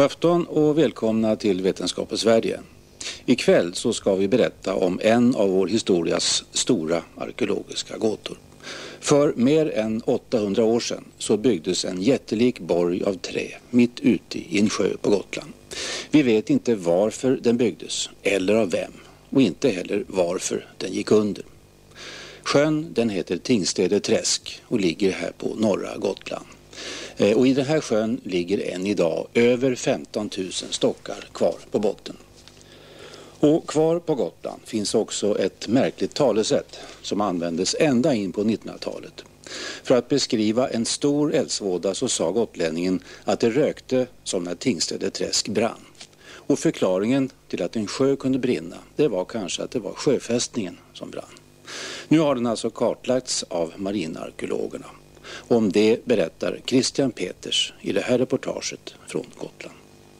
God afton och välkomna till Vetenskap och Sverige. Ikväll så ska vi berätta om en av vår historias stora arkeologiska gåtor. För mer än 800 år sedan så byggdes en jättelik borg av trä mitt ute i en sjö på Gotland. Vi vet inte varför den byggdes eller av vem och inte heller varför den gick under. Sjön den heter Tingstäde träsk och ligger här på norra Gotland. Och i den här sjön ligger än idag över 15 000 stockar kvar på botten. Och kvar på Gotland finns också ett märkligt talesätt som användes ända in på 1900-talet. För att beskriva en stor eldsvåda så sa gotlänningen att det rökte som när Tingstäde träsk brann. Och förklaringen till att en sjö kunde brinna, det var kanske att det var sjöfästningen som brann. Nu har den alltså kartlagts av marinarkeologerna. Om det berättar Christian Peters i det här reportaget från Gotland.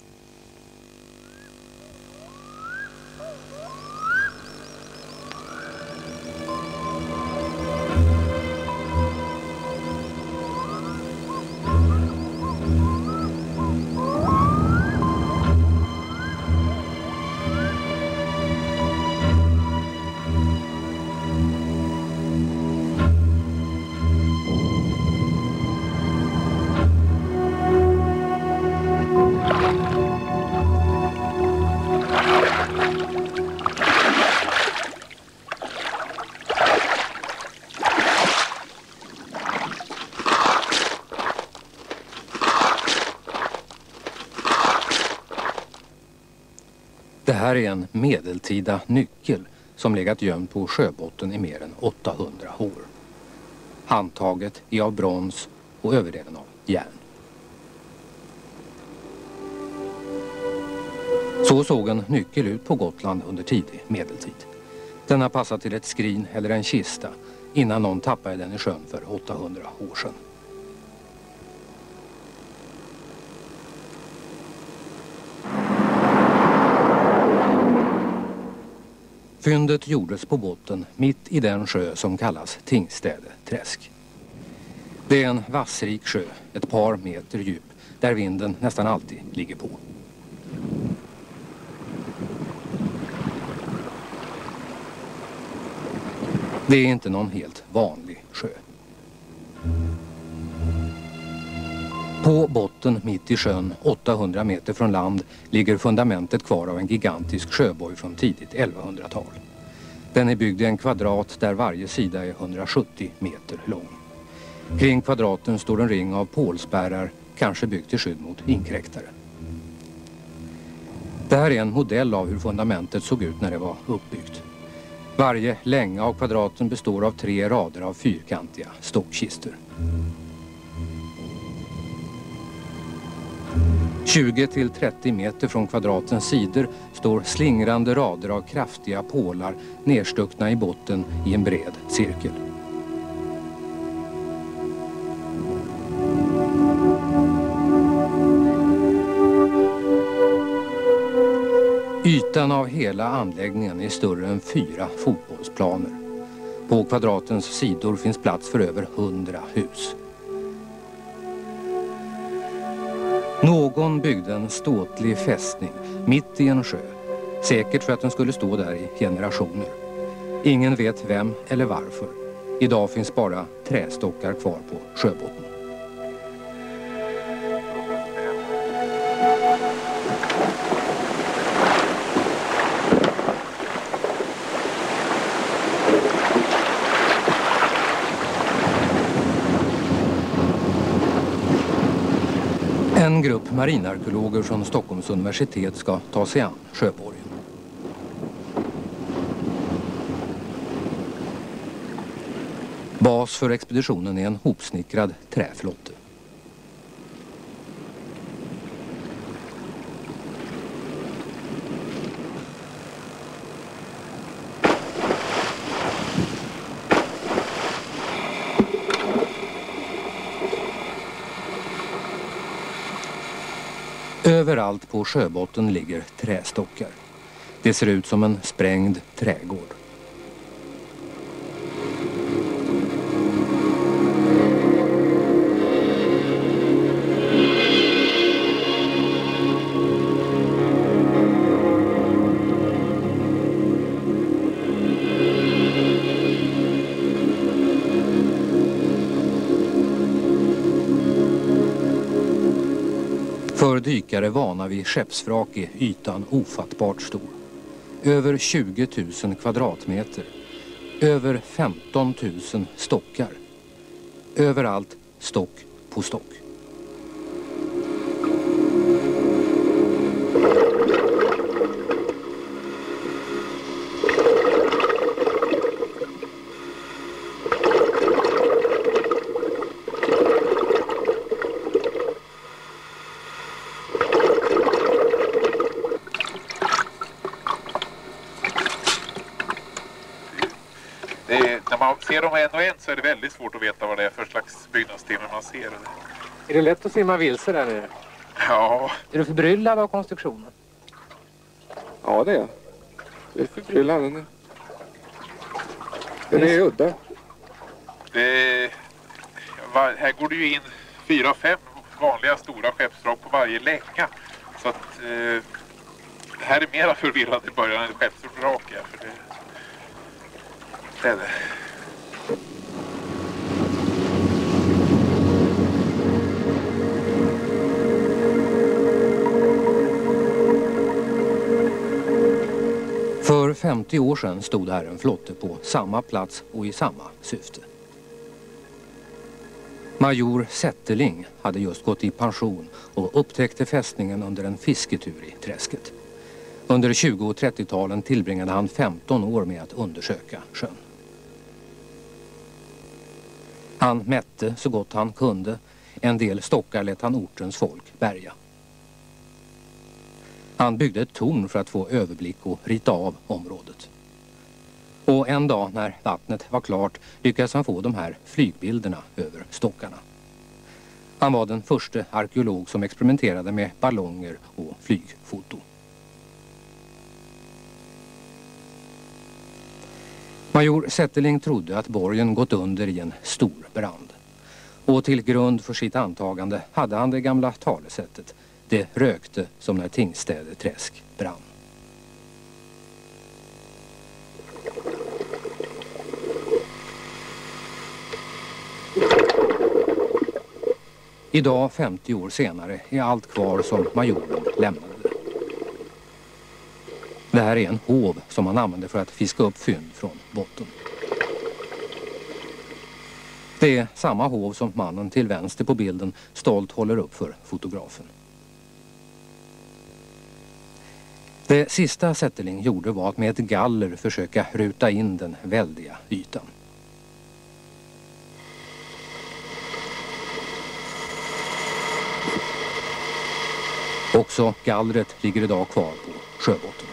Det här är en medeltida nyckel som legat gömd på sjöbotten i mer än 800 år. Handtaget är av brons och överdelen av järn. Så såg en nyckel ut på Gotland under tidig medeltid. Den har passat till ett skrin eller en kista innan någon tappade den i sjön för 800 år sedan. Fyndet gjordes på botten mitt i den sjö som kallas Tingstäde träsk. Det är en vassrik sjö, ett par meter djup, där vinden nästan alltid ligger på. Det är inte någon helt vanlig sjö. På botten mitt i sjön, 800 meter från land, ligger fundamentet kvar av en gigantisk sjöboj från tidigt 1100-tal. Den är byggd i en kvadrat där varje sida är 170 meter lång. Kring kvadraten står en ring av pålspärrar, kanske byggt till skydd mot inkräktare. Det här är en modell av hur fundamentet såg ut när det var uppbyggt. Varje länga av kvadraten består av 3 rader av fyrkantiga stockkistor. 20-30 meter från kvadratens sidor står slingrande rader av kraftiga pålar nedstuckna i botten i en bred cirkel. Ytan av hela anläggningen är större än 4 fotbollsplaner. På kvadratens sidor finns plats för över 100 hus. Någon byggde en ståtlig fästning mitt i en sjö, säkert för att den skulle stå där i generationer. Ingen vet vem eller varför. Idag finns bara trästockar kvar på sjöbotten. En grupp marinarkeologer från Stockholms universitet ska ta sig an sjöborgen. Bas för expeditionen är en hopsnickrad träflotte. Överallt på sjöbotten ligger trästockar. Det ser ut som en sprängd trädgård. För dykare vana vid skeppsvrak är ytan ofattbart stor. Över 20 000 kvadratmeter. Över 15 000 stockar. Överallt stock på stock. När man ser dem en och en så är det väldigt svårt att veta vad det är för slags byggnadstimme man ser. Är det lätt att simma vilse där nere? Ja. Är du förbryllad av konstruktionen? Ja, det är jag. Jag är förbryllad. Den är udda. Här går det ju in 4-5 vanliga stora skeppsvrak på varje länga. Så att här är mera förvirrat i början än skeppsvrak. Ja, för det är det. För 50 år sedan stod här en flotte på samma plats och i samma syfte. Major Zetterling hade just gått i pension och upptäckte fästningen under en fisketur i träsket. Under 20- och 30-talen tillbringade han 15 år med att undersöka sjön. Han mätte så gott han kunde. En del stockar lät han ortens folk bärga. Han byggde ett torn för att få överblick och rita av området. Och en dag när vattnet var klart lyckades han få de här flygbilderna över stockarna. Han var den första arkeolog som experimenterade med ballonger och flygfoto. Major Zetterling trodde att borgen gått under i en stor brand. Och till grund för sitt antagande hade han det gamla talesättet: det rökte som när Tingstäde träsk brann. Idag, 50 år senare, är allt kvar som majoren lämnade det. Det här är en hov som man använde för att fiska upp fynd från botten. Det är samma hov som mannen till vänster på bilden stolt håller upp för fotografen. Det sista Zetterling gjorde var att med ett galler försöka ruta in den väldiga ytan. Också gallret ligger idag kvar på sjöbotten.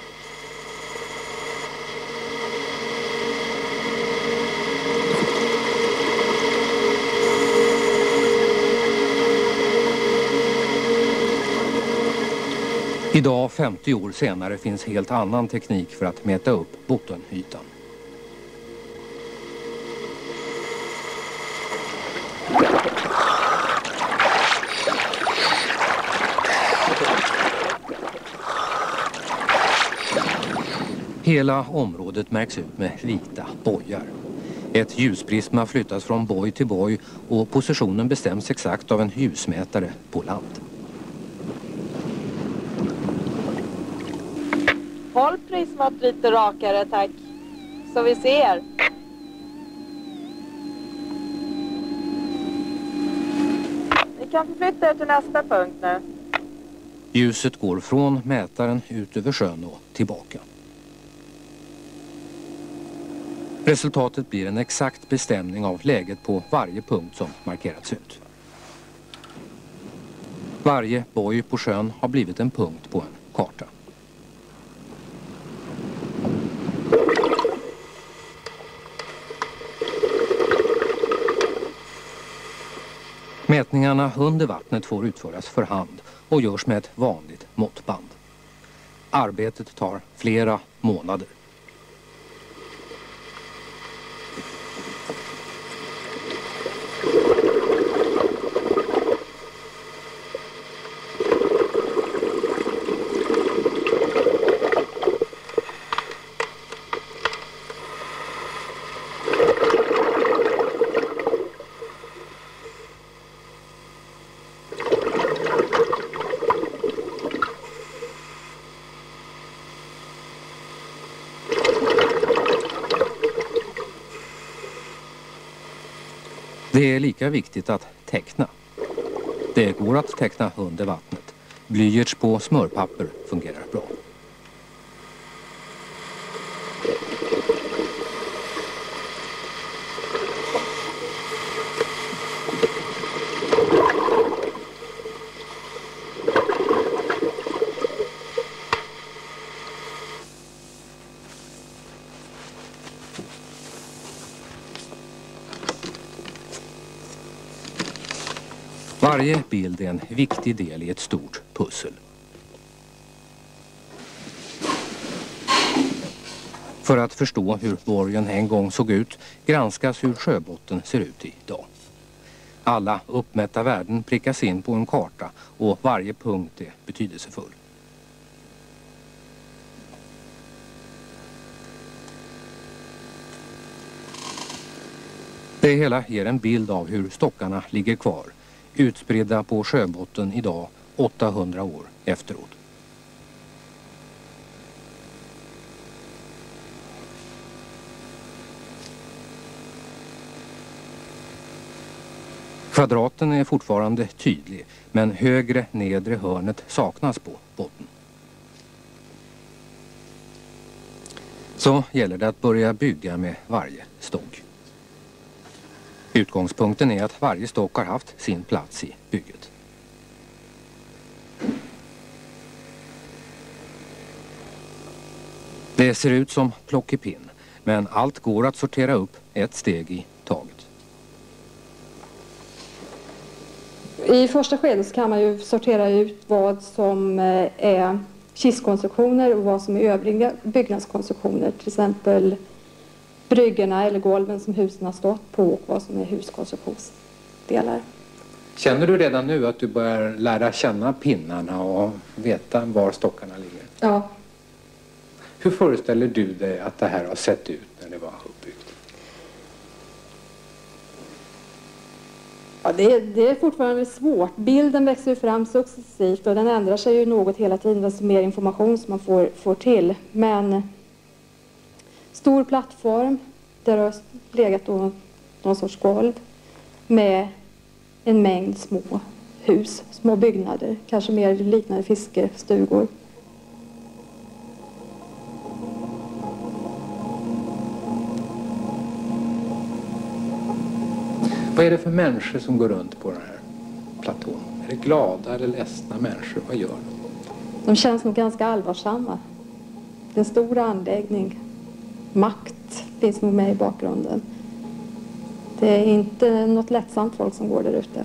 Idag, 50 år senare, finns helt annan teknik för att mäta upp bottenytan. Hela området märks ut med vita bojar. Ett ljusprisma flyttas från boj till boj och positionen bestäms exakt av en ljusmätare på land. Håll prismat lite rakare, tack. Så vi ser. Ni kan förflytta er till nästa punkt nu. Ljuset går från mätaren ut över sjön och tillbaka. Resultatet blir en exakt bestämning av läget på varje punkt som markerats ut. Varje boj på sjön har blivit en punkt på en karta. Mätningarna under vattnet får utföras för hand och görs med ett vanligt måttband. Arbetet tar flera månader. Det är lika viktigt att teckna. Det går att teckna under vattnet. Blyerts på smörpapper fungerar bra. Varje bild är en viktig del i ett stort pussel. För att förstå hur borgen en gång såg ut granskas hur sjöbotten ser ut idag. Alla uppmätta värden prickas in på en karta och varje punkt är betydelsefull. Det hela ger en bild av hur stockarna ligger kvar, utspridda på sjöbotten idag 800 år efteråt. Kvadraten är fortfarande tydlig, men högre nedre hörnet saknas på botten. Så gäller det att börja bygga med varje stock. Utgångspunkten är att varje stock har haft sin plats i bygget. Det ser ut som plockepinn, men allt går att sortera upp ett steg i taget. I första skedet så kan man ju sortera ut vad som är kistkonstruktioner och vad som är övriga byggnadskonstruktioner. Till exempel bryggorna eller golven som husen har stått på och vad som är huskonstruktionsdelar. Känner du redan nu att du börjar lära känna pinnarna och veta var stockarna ligger? Ja. Hur föreställer du dig att det här har sett ut när det var uppbyggt? Ja, det är fortfarande svårt. Bilden växer fram successivt och den ändrar sig ju något hela tiden desto mer information som man får till. Men stor plattform där det har legat då någon sorts golv med en mängd små hus, små byggnader, kanske mer liknande fiskestugor. Vad är det för människor som går runt på den här platån? Är det glada eller ledsna människor? Vad gör de? De känns nog ganska allvarsamma. Det är en stor anläggning. Makt finns nog med i bakgrunden. Det är inte något lättsamt folk som går där ute.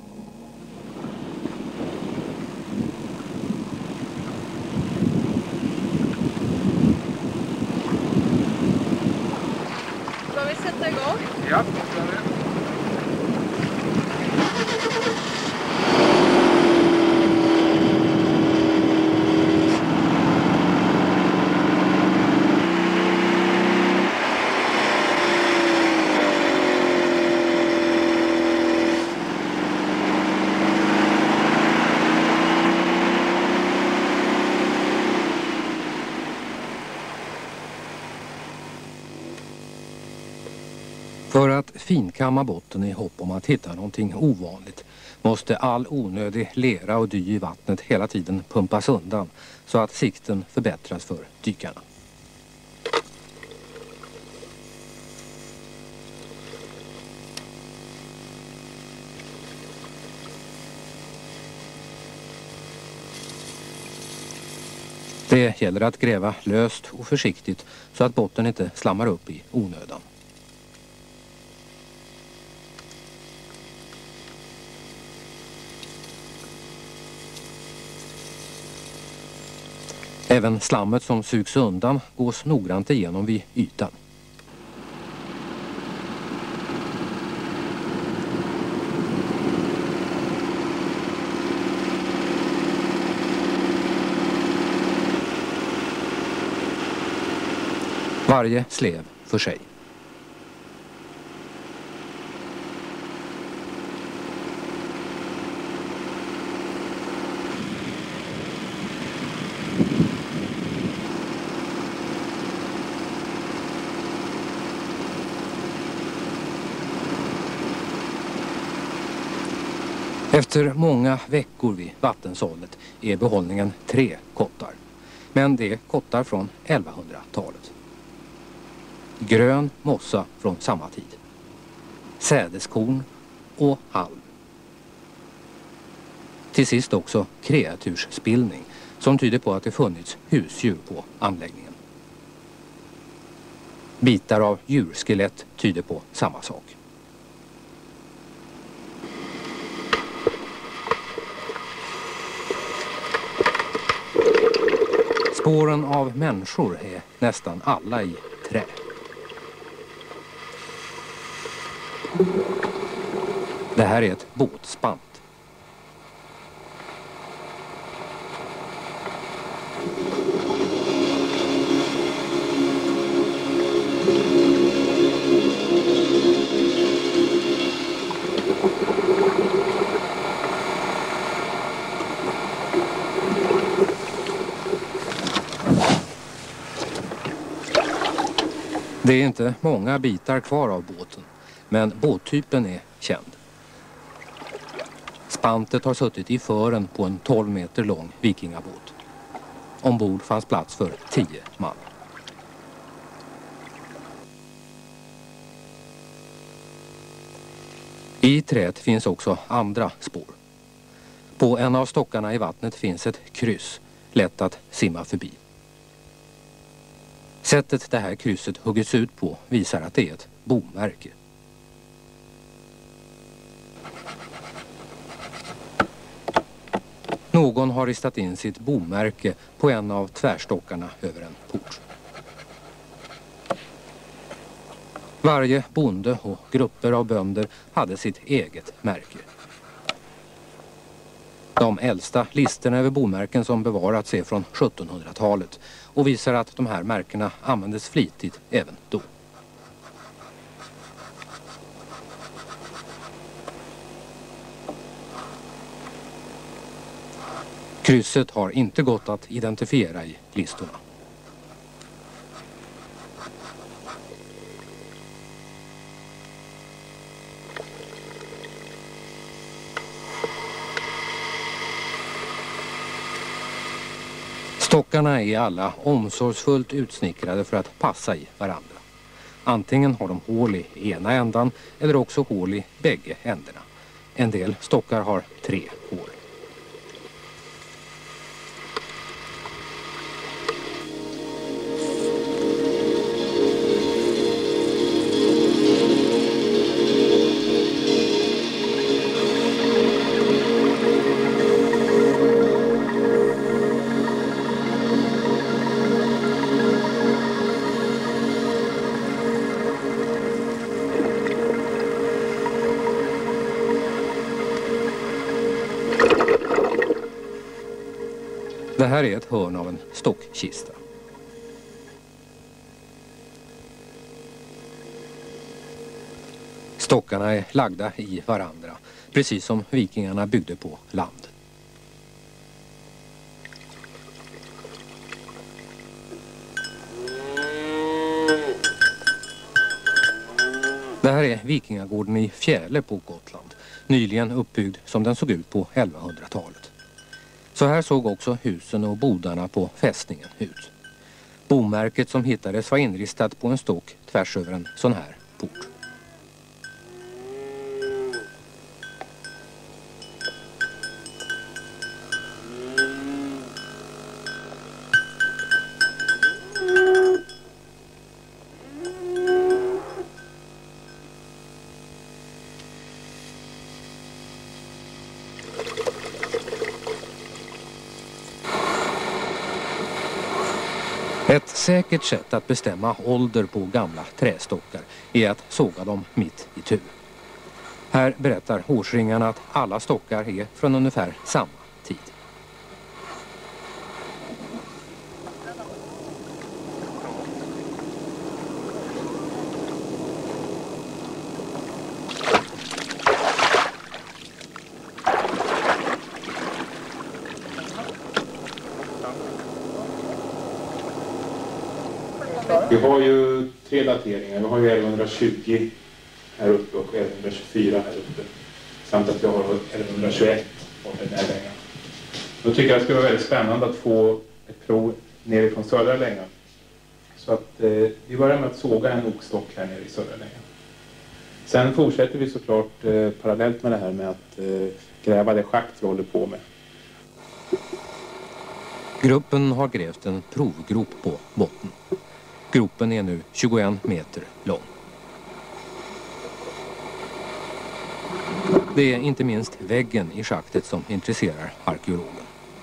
Ska vi sätta igång? Ja, För att finkamma botten i hopp om att hitta någonting ovanligt måste all onödig lera och dy i vattnet hela tiden pumpas undan så att sikten förbättras för dykarna. Det gäller att gräva löst och försiktigt så att botten inte slammar upp i onödan. Även slammet som sugs undan gås noggrant igenom vid ytan. Varje slev för sig. Efter många veckor vid vattensållet är behållningen 3 kottar. Men det är kottar från 1100-talet. Grön mossa från samma tid. Sädeskorn och halm. Till sist också kreatursspillning som tyder på att det funnits husdjur på anläggningen. Bitar av djurskelett tyder på samma sak. Spåren av människor är nästan alla i trä. Det här är ett båtspant. Det är inte många bitar kvar av båten, men båttypen är känd. Spantet har suttit i fören på en 12 meter lång vikingabåt. Ombord fanns plats för 10 man. I träet finns också andra spår. På en av stockarna i vattnet finns ett kryss, lätt att simma förbi. Sättet det här krysset huggits ut på visar att det är ett bomärke. Någon har ristat in sitt bomärke på en av tvärstockarna över en port. Varje bonde och grupper av bönder hade sitt eget märke. De äldsta listerna över bomärken som bevarats är från 1700-talet och visar att de här märkena användes flitigt även då. Krysset har inte gått att identifiera i listorna. Stockarna är alla omsorgsfullt utsnickrade för att passa i varandra. Antingen har de hål i ena ändan eller också hål i bägge ändarna. En del stockar har 3 hål. Det här är ett hörn av en stockkista. Stockarna är lagda i varandra, precis som vikingarna byggde på land. Det här är vikingagården i Fjäle på Gotland, nyligen uppbyggd som den såg ut på 1100-talet. Så här såg också husen och bodarna på fästningen ut. Bomärket som hittades var inristat på en stock tvärs över en sån här port. Ett säkert sätt att bestämma ålder på gamla trästockar är att såga dem mitt i tur. Här berättar årsringarna att alla stockar är från ungefär samma tid. Vi har ju 3 dateringar. Vi har ju 1120 här uppe och 1124 här uppe. samt att vi har 1121 bort den här längan. Då tycker jag det skulle vara väldigt spännande att få ett prov nerifrån södra längan. Så att vi börjar med att såga en okstock här nere i södra längan. Sen fortsätter vi såklart parallellt med det här med att gräva det schakt vi håller på med. Gruppen har grävt en provgrop på botten. Gropen är nu 21 meter lång. Det är inte minst väggen i schaktet som intresserar arkeologen.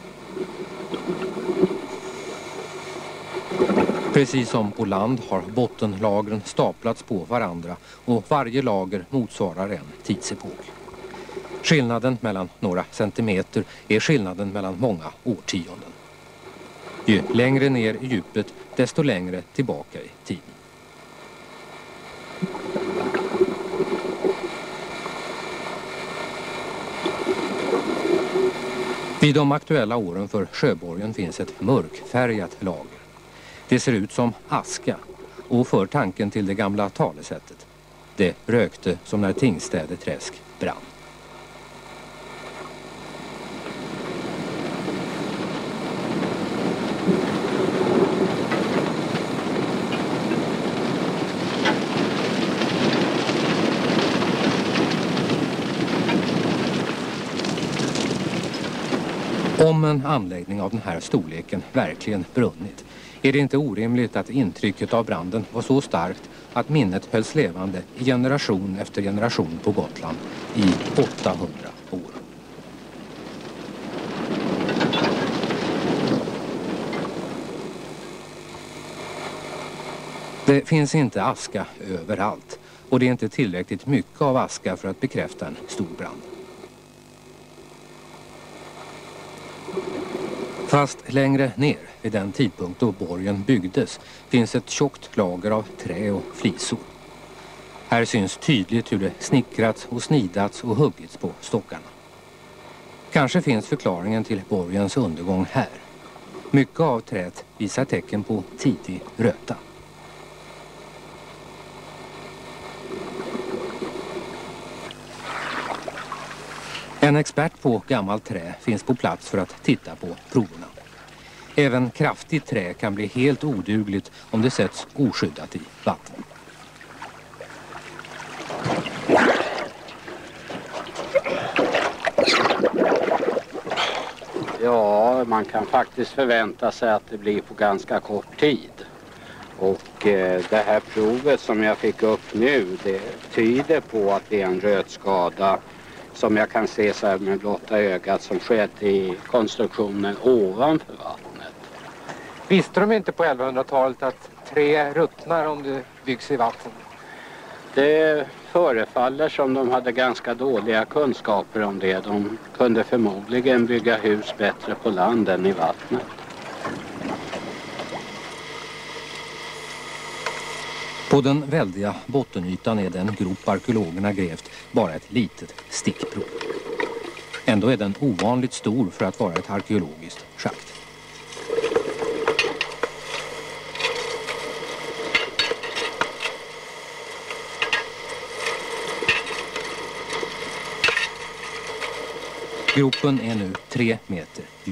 Precis som på land har bottenlagren staplats på varandra och varje lager motsvarar en tidsepok. Skillnaden mellan några centimeter är skillnaden mellan många årtionden. Ju längre ner i djupet, desto längre tillbaka i tiden. Vid de aktuella åren för Sjöborgen finns ett mörkfärgat lager. Det ser ut som aska och för tanken till det gamla talesättet. Det rökte som när Tingstäde träsk brann. Om en anläggning av den här storleken verkligen brunnit är det inte orimligt att intrycket av branden var så starkt att minnet hölls levande i generation efter generation på Gotland i 800 år. Det finns inte aska överallt och det är inte tillräckligt mycket av aska för att bekräfta en stor brand. Fast längre ner, vid den tidpunkt då borgen byggdes, finns ett tjockt lager av trä och flisor. Här syns tydligt hur det snickrats och snidats och huggits på stockarna. Kanske finns förklaringen till borgens undergång här. Mycket av träet visar tecken på tidig röta. En expert på gammalt trä finns på plats för att titta på proverna. Även kraftigt trä kan bli helt odugligt om det sätts oskyddat i vatten. Ja, man kan faktiskt förvänta sig att det blir på ganska kort tid. Och det här provet som jag fick upp nu, det tyder på att det är en rötskada som jag kan se så här med blotta ögat som skedde i konstruktionen ovanför vattnet. Visste de inte på 1100-talet att trä ruttnar om det byggs i vatten? Det förefaller som de hade ganska dåliga kunskaper om det. De kunde förmodligen bygga hus bättre på land än i vattnet. På den väldiga bottenytan är den grop arkeologerna grävt bara ett litet stickprov. Ändå är den ovanligt stor för att vara ett arkeologiskt schakt. Gropen är nu 3 meter djup.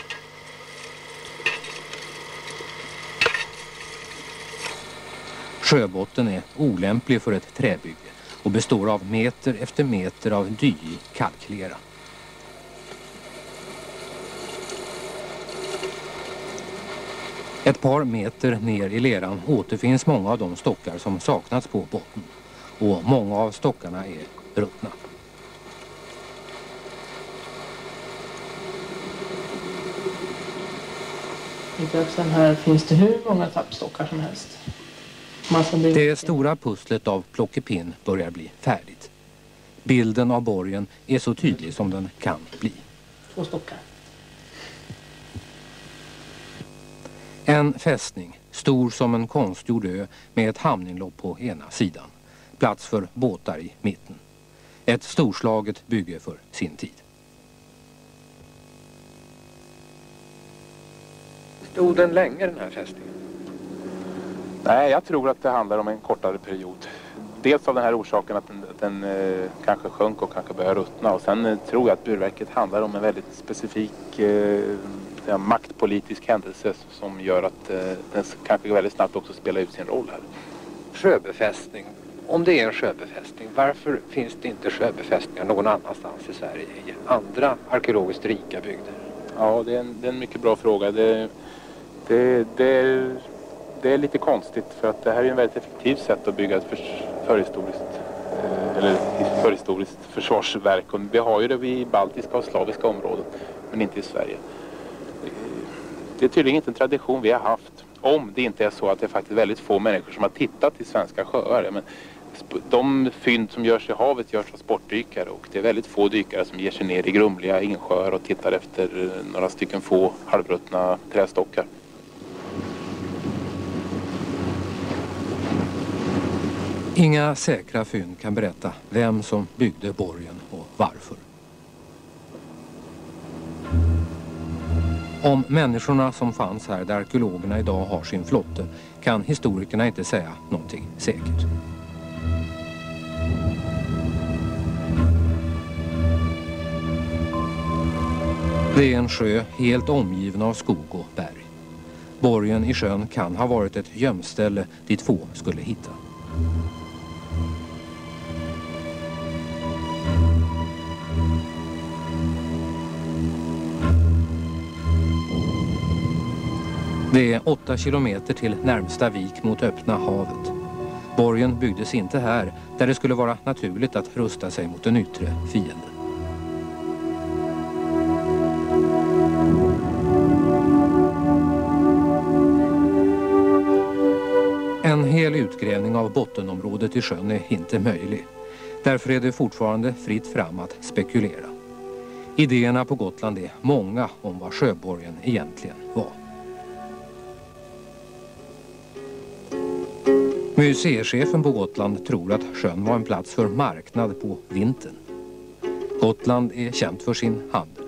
Sjöbotten är olämplig för ett träbygge och består av meter efter meter av dyig kalklera. Ett par meter ner i leran återfinns många av de stockar som saknats på botten och många av stockarna är ruttna. I böksen här finns det hur många tappstockar som helst. Det stora pusslet av plockepinn börjar bli färdigt. Bilden av borgen är så tydlig som den kan bli. 2 stockar. En fästning, stor som en konstgjord ö med ett hamninlopp på ena sidan. Plats för båtar i mitten. Ett storslaget bygge för sin tid. Stod den länge den här fästningen? Nej, jag tror att det handlar om en kortare period. dels av den här orsaken att den kanske sjönk och kanske började ruttna. Och sen tror jag att burverket handlar om en väldigt specifik maktpolitisk händelse som gör att den kanske väldigt snabbt också spelar ut sin roll här. Sjöbefästning. Om det är en sjöbefästning, varför finns det inte sjöbefästningar någon annanstans i Sverige, i andra arkeologiskt rika bygder? Ja, det är en mycket bra fråga. Det är lite konstigt för att det här är en väldigt effektivt sätt att bygga ett förhistoriskt försvarsverk. Och vi har ju det i baltiska och slaviska områden, men inte i Sverige. Det är tydligen inte en tradition vi har haft. Om det inte är så att det är faktiskt väldigt få människor som har tittat i svenska sjöar. Men de fynd som görs i havet görs av sportdykare och det är väldigt få dykare som ger sig ner i grumliga insjöar och tittar efter några stycken få halvruttna trästockar. Inga säkra fynd kan berätta vem som byggde borgen och varför. Om människorna som fanns här där arkeologerna idag har sin flotte kan historikerna inte säga någonting säkert. Det är en sjö helt omgiven av skog och berg. Borgen i sjön kan ha varit ett gömställe dit få skulle hitta. Det är 8 kilometer till närmsta vik mot öppna havet. Borgen byggdes inte här, där det skulle vara naturligt att rusta sig mot en yttre fiende. En hel utgrävning av bottenområdet i sjön är inte möjlig. Därför är det fortfarande fritt fram att spekulera. Idéerna på Gotland är många om vad sjöborgen egentligen var. Museichefen på Gotland tror att sjön var en plats för marknad på vintern. Gotland är känt för sin handel.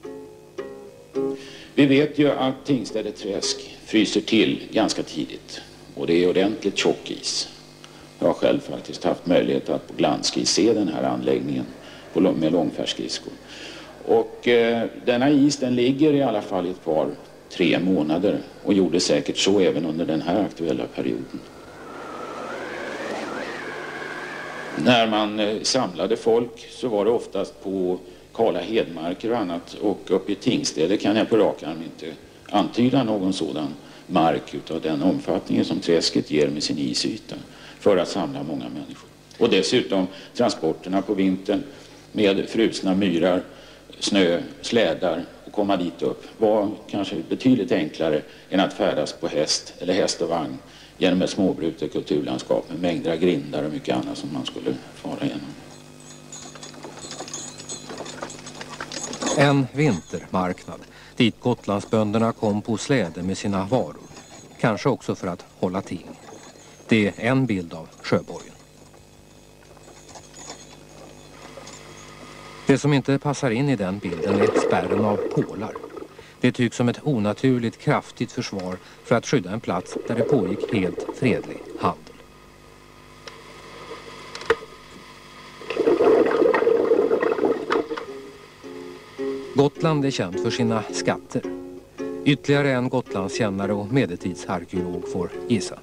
Vi vet ju att Tingstäde träsk fryser till ganska tidigt. Och det är ordentligt tjock is. Jag har själv faktiskt haft möjlighet att på Glanski se den här anläggningen med långfärdsskridskor. Och denna is den ligger i alla fall i ett par, 3 månader. Och gjorde säkert så även under den här aktuella perioden. När man samlade folk så var det oftast på kala hedmarker och annat. Och uppe i Tingstäde kan jag på rak arm inte antyda någon sådan mark utav den omfattningen som träsket ger med sin isyta för att samla många människor. Och dessutom transporterna på vintern med frusna myrar, snö, slädar och komma dit upp var kanske betydligt enklare än att färdas på häst eller häst och vagn genom ett småbrutet kulturlandskap med mängder av grindar och mycket annat som man skulle fara igenom. En vintermarknad dit Gotlandsbönderna kom på släde med sina varor. Kanske också för att hålla ting. Det är en bild av sjöborgen. Det som inte passar in i den bilden är spärren av pålar. Det tycks som ett onaturligt kraftigt försvar för att skydda en plats där det pågick helt fredlig handel. Gotland är känt för sina skatter. Ytterligare en Gotlandskännare och medeltidsarkeolog får gissa.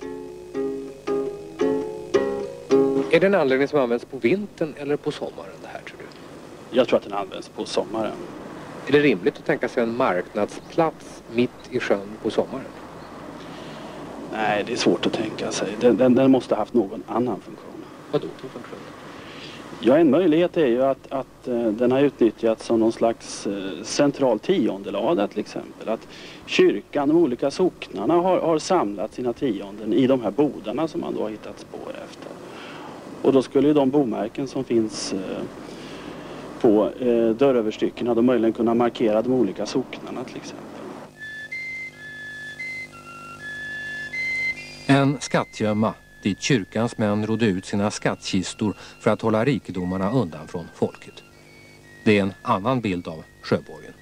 Är det en anläggning som används på vintern eller på sommaren det här, tror du? Jag tror att den används på sommaren. Är det rimligt att tänka sig en marknadsplats mitt i sjön på sommaren? Nej, det är svårt att tänka sig. Den måste ha haft någon annan funktion. Vad då för funktion? Ja, en möjlighet är ju att den har utnyttjats som någon slags central tiondelada till exempel. Att kyrkan, de olika socknarna har samlat sina tionden i de här bodarna som man då har hittat spår efter. Och då skulle ju de bomärken som finns på dörröverstyckena då möjligen kunna markera de olika socknarna till exempel. En skattgömma dit kyrkans män rodde ut sina skattkistor för att hålla rikedomarna undan från folket. Det är en annan bild av sjöborgen.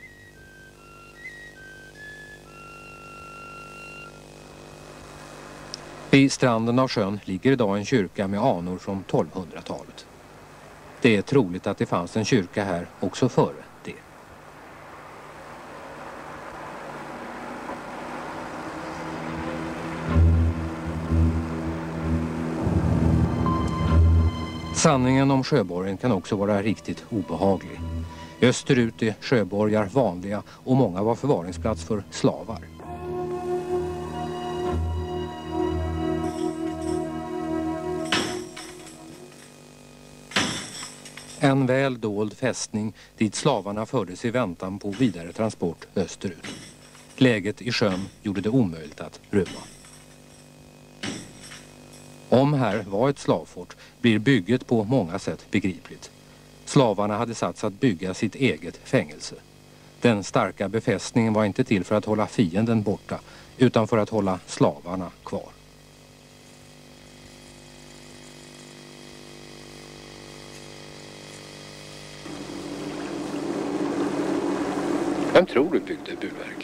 Vid stranden av sjön ligger idag en kyrka med anor från 1200-talet. Det är troligt att det fanns en kyrka här också före det. Sanningen om sjöborgen kan också vara riktigt obehaglig. Österut är sjöborgar vanliga och många var förvaringsplats för slavar. En väl dold fästning dit slavarna fördes i väntan på vidare transport österut. Läget i sjön gjorde det omöjligt att rymma. Om här var ett slavfort blir bygget på många sätt begripligt. Slavarna hade satts att bygga sitt eget fängelse. Den starka befästningen var inte till för att hålla fienden borta utan för att hålla slavarna kvar. Vem tror du byggde burverket?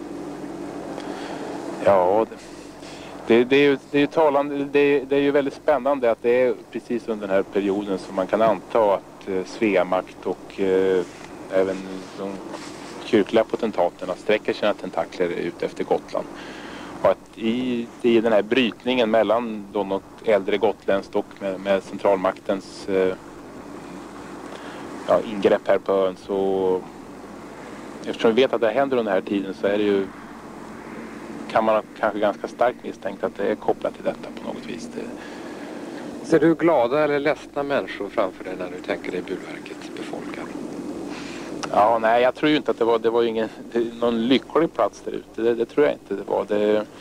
Ja, det är ju talande, det är ju väldigt spännande att det är precis under den här perioden som man kan anta att Sveamakt och även de kyrkliga potentaterna sträcker sina tentakler ut efter Gotland. Och att i den här brytningen mellan då något äldre gotländskt och med centralmaktens ingrepp här på ön, så eftersom vi vet att det händer under den här tiden så är det ju, kan man kanske ganska starkt misstänkt att det är kopplat till detta på något vis. Ser du glada eller ledsna människor framför dig när du tänker dig burverket befolkat? Ja, nej, jag tror ju inte att det var ju någon lycklig plats där ute. Det tror jag inte det var.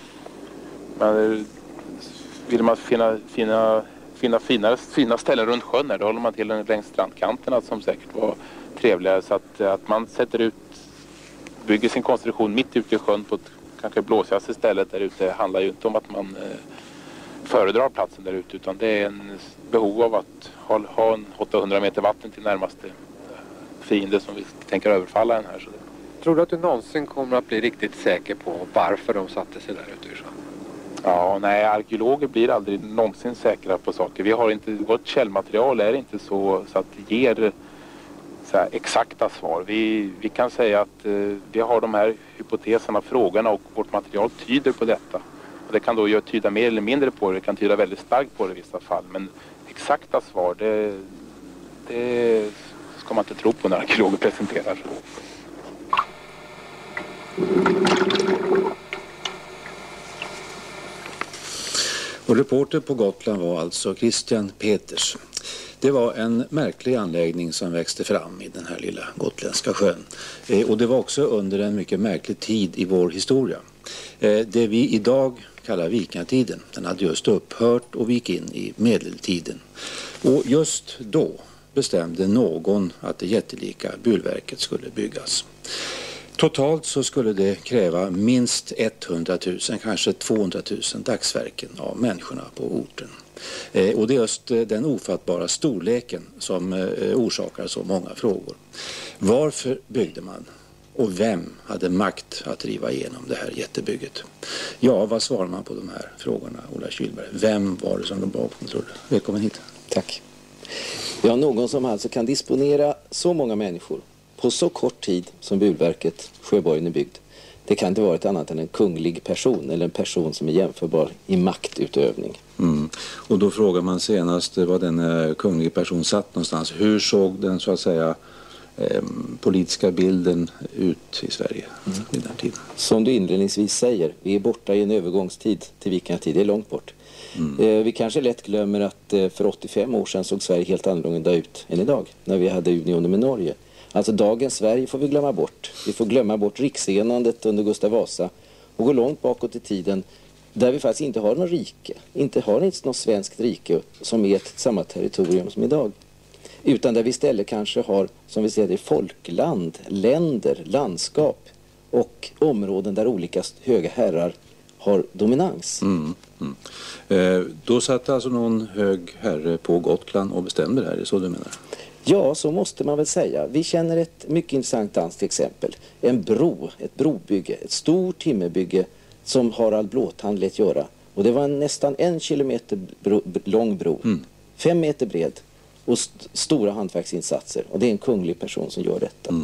Vill man finna fina ställen runt sjön här, då håller man till längs strandkanterna som säkert var trevligare. Så att man bygger sin konstruktion mitt ute i sjön på ett kanske blåsigaste stället där ute handlar ju inte om att man föredrar platsen där ute, utan det är en behov av att ha en 800 meter vatten till närmaste fiende som vi tänker överfalla den här. Så det. Tror du att du någonsin kommer att bli riktigt säker på varför de satte sig där ute i sjön? Ja, nej, arkeologer blir aldrig någonsin säkra på saker. Vi har inte, vårt källmaterial är inte så att det ger så här exakta svar. Vi kan säga att vi har de här hypoteserna, frågorna, och vårt material tyder på detta. Och det kan då tyda mer eller mindre på det, det kan tyda väldigt starkt på det i vissa fall. Men exakta svar, det ska man inte tro på när arkeologer presenterar. Och reporter på Gotland var alltså Christian Peters. Det var en märklig anläggning som växte fram i den här lilla gotländska sjön. Och det var också under en mycket märklig tid i vår historia. Det vi idag kallar vikingatiden, den hade just upphört och vi gick in i medeltiden. Och just då bestämde någon att det jättelika bulverket skulle byggas. Totalt så skulle det kräva minst 100 000, kanske 200 000 dagsverken av människorna på orten. Och det är just den ofattbara storleken som orsakar så många frågor. Varför byggde man? Och vem hade makt att driva igenom det här jättebygget? Ja, vad svarar man på de här frågorna, Ola Kylberg? Vem var det som låg bakom, tror du? Välkommen hit. Tack. Ja, någon som alltså kan disponera så många människor på så kort tid som bulverket Sjöborgen är byggd. Det kan inte vara ett annat än en kunglig person eller en person som är jämförbar i maktutövning. Mm. Och då frågar man senast var den kunglig person satt någonstans. Hur såg den så att säga politiska bilden ut i Sverige i den tiden? Som du inledningsvis säger, vi är borta i en övergångstid till vikingatid, det är långt bort. Vi kanske lätt glömmer att för 85 år sedan såg Sverige helt annorlunda ut än idag, när vi hade unionen med Norge. Alltså dagens Sverige får vi glömma bort. Vi får glömma bort riksenandet under Gustav Vasa och gå långt bakåt i tiden där vi faktiskt inte har någon rike, inte har något svenskt rike som är ett samma territorium som idag. Utan där vi istället kanske har, som vi säger det, folkland, länder, landskap och områden där olika höga herrar har dominans. Då satt alltså någon hög herre på Gotland och bestämde det här, är så du menar? Ja, så måste man väl säga. Vi känner ett mycket intressant danskt exempel. En bro, ett brobygge, ett stort timmerbygge som Harald Blåtand lät göra Och det var nästan 1 kilometer lång bro, 5 meter bred och stora hantverksinsatser. Och det är en kunglig person som gör detta.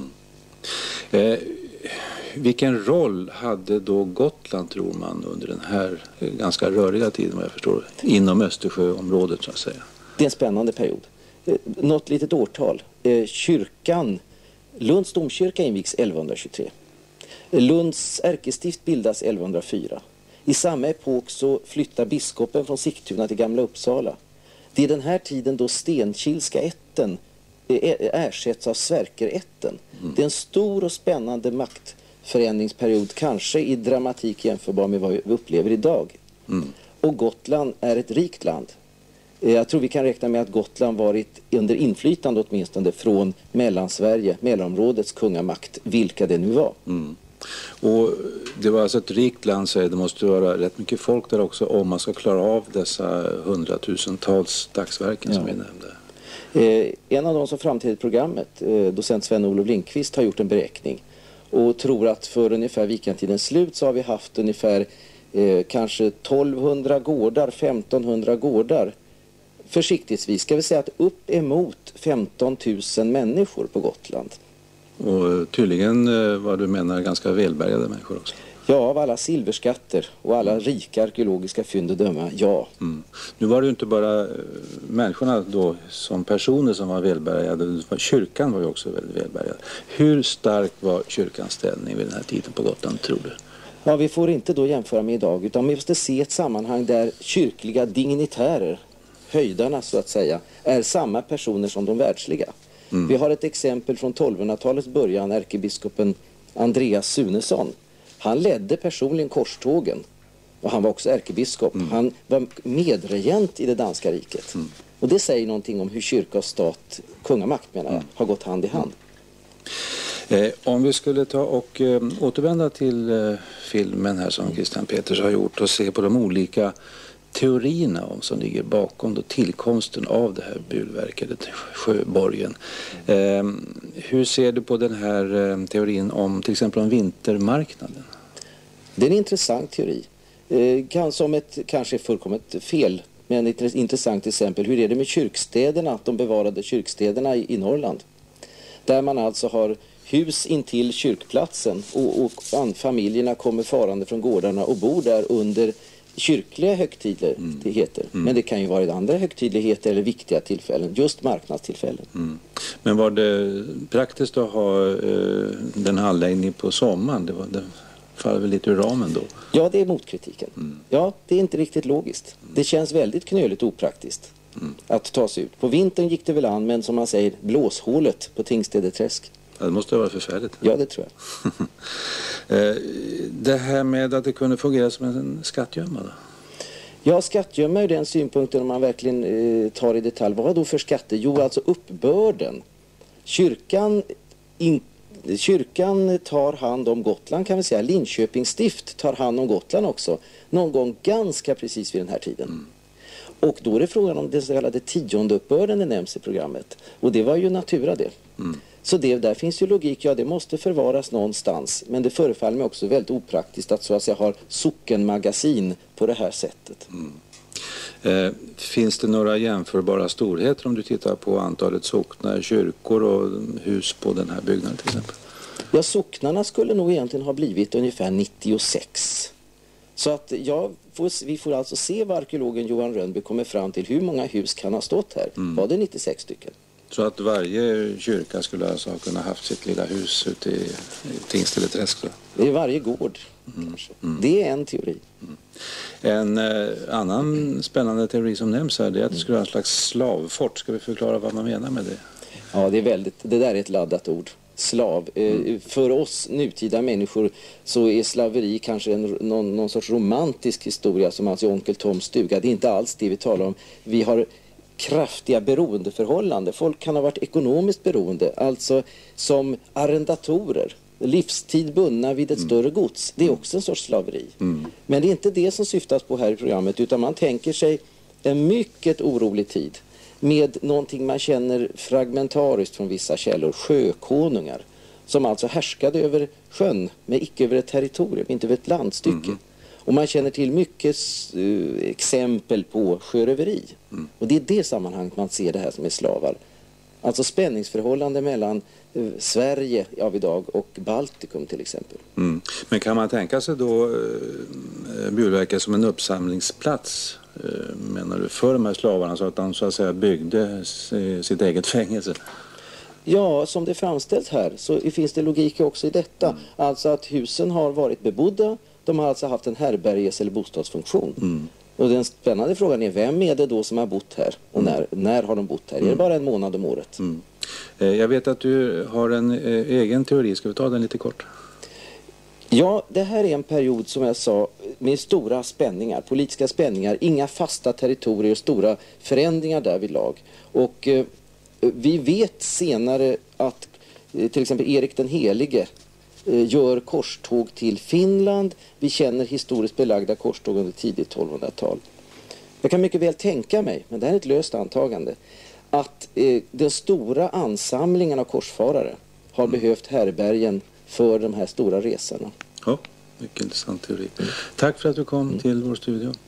Vilken roll hade då Gotland, tror man, under den här ganska röriga tiden, vad jag förstår, inom Östersjöområdet så att säga? Det är en spännande period. Något litet årtal. Lunds domkyrka invigs 1123. Lunds ärkestift bildas 1104. I samma epok så flyttar biskopen från Sigtuna till Gamla Uppsala. Det är den här tiden då Stenkilska ätten ersätts av Sverkerätten. Det är en stor och spännande maktförändringsperiod, kanske i dramatik jämförbar med vad vi upplever idag. Och Gotland är ett rikt land. Jag tror vi kan räkna med att Gotland varit under inflytande åtminstone från Mellansverige, mellanområdets kungamakt, vilka det nu var. Och det var alltså ett rikt land, så det måste vara rätt mycket folk där också om man ska klara av dessa 100-tusentals dagsverken som vi nämnde. En av de som framträdde i programmet, docent Sven-Olof Lindqvist, har gjort en beräkning och tror att för ungefär vikingatidens slut så har vi haft ungefär kanske 1200 gårdar, 1500 gårdar. Försiktigtvis ska vi säga att upp emot 15 000 människor på Gotland. Och tydligen, vad du menar, ganska välbärgade människor också. Ja, av alla silverskatter och alla rika arkeologiska fynd att döma, ja. Nu var det ju inte bara människorna då som personer som var välbärgade, kyrkan var ju också väldigt välbärgad. Hur stark var kyrkans ställning vid den här tiden på Gotland, tror du? Ja, vi får inte då jämföra med idag, utan vi måste se ett sammanhang där kyrkliga dignitärer, höjdarna så att säga, är samma personer som de världsliga. Vi har ett exempel från 1200-talets början, ärkebiskopen Andreas Sunesson. Han ledde personligen korstågen och han var också ärkebiskop. Han var medregent i det danska riket. Och det säger någonting om hur kyrka och stat, kungamakt menar jag, har gått hand i hand. Om vi skulle ta och återvända till filmen här som Christian Peters har gjort och se på de olika teorierna som ligger bakom då tillkomsten av det här bulverket, sjöborgen. Hur ser du på den här teorin om till exempel om vintermarknaden? Det är en intressant teori. Kanske fullkomligt fel, men ett intressant exempel. Hur är det med kyrkstäderna, de bevarade kyrkstäderna i Norrland? Där man alltså har hus intill kyrkplatsen och familjerna kommer farande från gårdarna och bor där under kyrkliga högtidligheter. Men det kan ju vara andra högtidligheter eller viktiga tillfällen, just marknadstillfällen. Men var det praktiskt att ha den anläggningen på sommaren? Det faller väl lite ur ramen då? Ja, det är motkritiken. Ja, det är inte riktigt logiskt. Det känns väldigt knöligt opraktiskt att ta sig ut. På vintern gick det väl an, men som man säger, blåshålet på Tingstedeträsk. Ja, det måste vara förfärligt. Ja, det tror jag. Det här med att det kunde fungera som en skattgömma då? Ja, skattgömma är den synpunkten om man verkligen tar i detalj. Vad då för skatter? Jo, alltså uppbörden. Kyrkan tar hand om Gotland, kan vi säga. Linköpings stift tar hand om Gotland också. Någon gång ganska precis vid den här tiden. Och då är det frågan om den så kallade 10:e uppbörden, det nämns i programmet. Och det var ju natura det. Så där finns ju logik, ja det måste förvaras någonstans. Men det förefaller mig också väldigt opraktiskt att så att säga ha sockenmagasin på det här sättet. Finns det några jämförbara storheter om du tittar på antalet socknar, kyrkor och hus på den här byggnaden till exempel? Ja, socknarna skulle nog egentligen ha blivit ungefär 96. Så att vi får alltså se vad arkeologen Johan Rönnby kommer fram till. Hur många hus kan ha stått här? Var det 96 stycken? Så att varje kyrka skulle alltså ha kunnat haft sitt lilla hus ute i Tingstedeträsk? Det är varje gård. Det är en teori. En annan spännande teori som nämns här är att det skulle vara en slags slavfort. Ska vi förklara vad man menar med det? Ja, det där är ett laddat ord. Slav. För oss nutida människor så är slaveri kanske någon sorts romantisk historia som alltså Onkel Toms stuga. Det är inte alls det vi talar om. Vi har kraftiga beroendeförhållanden. Folk kan ha varit ekonomiskt beroende, alltså som arrendatorer. Livstid bundna vid ett större gods. Det är också en sorts slaveri. Men det är inte det som syftas på här i programmet, utan man tänker sig en mycket orolig tid med någonting man känner fragmentariskt från vissa källor, sjökonungar, som alltså härskade över sjön, men icke över ett territorium, inte över ett landstycke. Och man känner till mycket exempel på sjöröveri. Och det är det sammanhanget man ser det här som är slavar. Alltså spänningsförhållande mellan Sverige av idag och Baltikum till exempel. Men kan man tänka sig då Bjurverket som en uppsamlingsplats, menar du, för de här slavarna, så att de så att säga byggde sitt eget fängelse? Ja, som det framställs här så finns det logik också i detta. Alltså att husen har varit bebodda, de har alltså haft en härbärges- eller bostadsfunktion. Och den spännande frågan är, vem är det då som har bott här? Och när har de bott här? Är det bara en månad om året? Jag vet att du har en egen teori, ska vi ta den lite kort? Ja, det här är en period som jag sa med stora spänningar, politiska spänningar, inga fasta territorier, stora förändringar där vid lag. Och vi vet senare att till exempel Erik den Helige gör korståg till Finland. Vi känner historiskt belagda korståg under tidigt 1200-tal. Jag kan mycket väl tänka mig, men det här är ett löst antagande, att den stora ansamlingen av korsfarare har behövt härbärgen för de här stora resorna. Ja, mycket intressant teori. Tack för att du kom till vår studio.